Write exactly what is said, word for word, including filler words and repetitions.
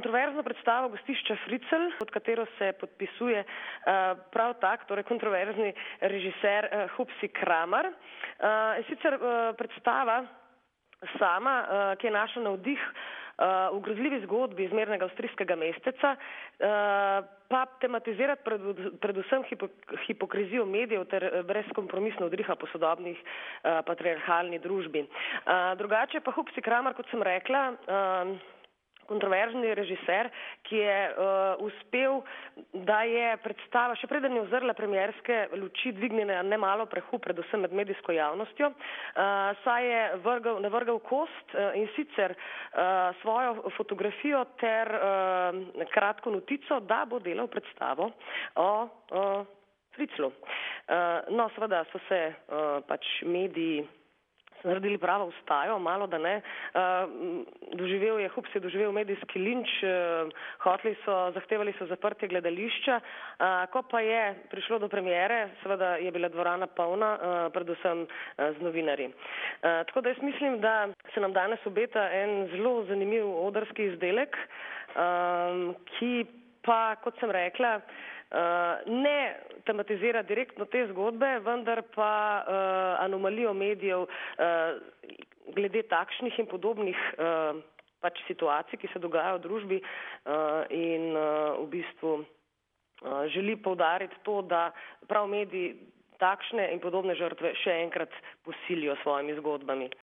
kontroverzno predstavo Gostišča Fricl, pod katero se podpisuje uh, prav tak, torej kontroverzni režiser uh, Hupsi Kramar. Uh, sicer uh, predstava sama, uh, ki je našla navdih uh, v grozljivi zgodbi izmernega avstrijskega mesteca, uh, pa tematizirati pred, predvsem hipo, hipokrizijo medijev ter brezkompromisno odriha po sodobnih uh, patriarhalni družbi. Uh, drugače pa Hupsi Kramar, kot sem rekla, uh, kontroverzni režiser, ki je uh, uspel, da je predstava, še preden je ozrla premierske luči, dvignila nemalo prahu, predvsem med medijsko javnostjo, uh, saj je vrgal, navrgal kost uh, in sicer uh, svojo fotografijo ter uh, kratko notico, da bo delal predstavo o uh, Friclu. Uh, no, seveda so se uh, pač mediji naredili pravo vstajo, malo da ne. Uh, doživel je, Hups je doživel medijski linč, uh, hoteli so, zahtevali so zaprtje gledališča, uh, ko pa je prišlo do premiere, seveda je bila dvorana polna, uh, predvsem uh, z novinarji. Uh, tako da jaz mislim, da se nam danes obeta en zelo zanimiv odrski izdelek, um, ki pa, kot sem rekla, Uh, ne tematizira direktno te zgodbe, vendar pa uh, anomalijo medijev uh, glede takšnih in podobnih uh, pač situacij, ki se dogajajo v družbi uh, in uh, v bistvu uh, želi poudariti to, da prav mediji takšne in podobne žrtve še enkrat posilijo s svojimi zgodbami.